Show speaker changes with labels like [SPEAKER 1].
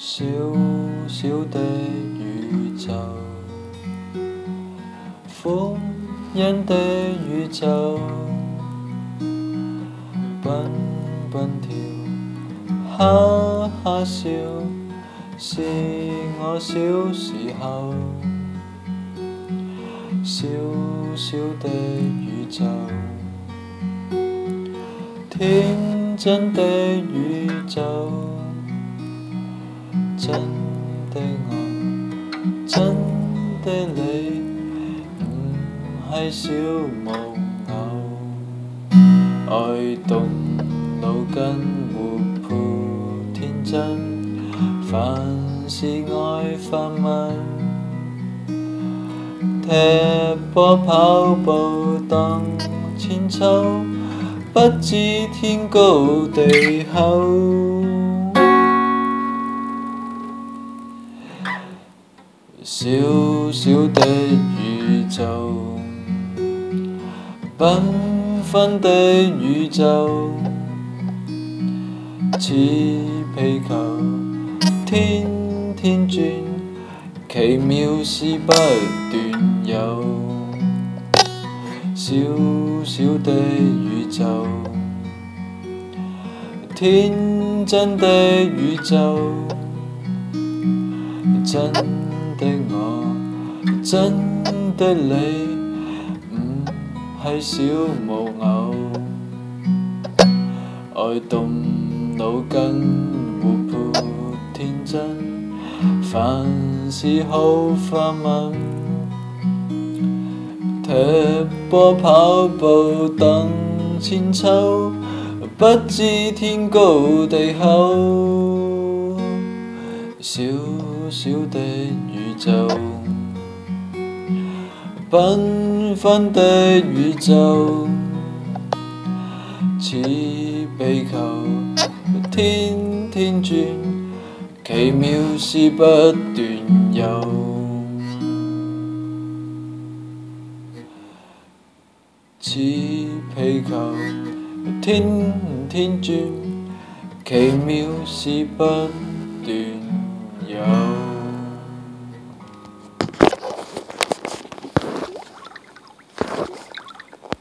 [SPEAKER 1] 小小的宇宙，歡欣的宇宙，蹦蹦跳，哈哈笑，是我小時候。小小的宇宙，天真的宇宙，真的我，真的你，唔係小木偶，愛動腦筋活潑天真，凡事愛發問。踢波跑步蕩千秋，不知天高地厚。小小的宇宙，繽紛的宇宙，似皮球天天轉。奇妙事不斷有，小小的宇宙，天真的宇宙，真的我，真的你，唔係小木偶，愛動腦筋活潑天真。凡事好發問，踢波跑步蕩千秋，不知天高地厚。小小的宇宙，繽紛的宇宙，似皮球天天轉。奇妙事不斷有，似皮球天天轉，奇妙事不斷。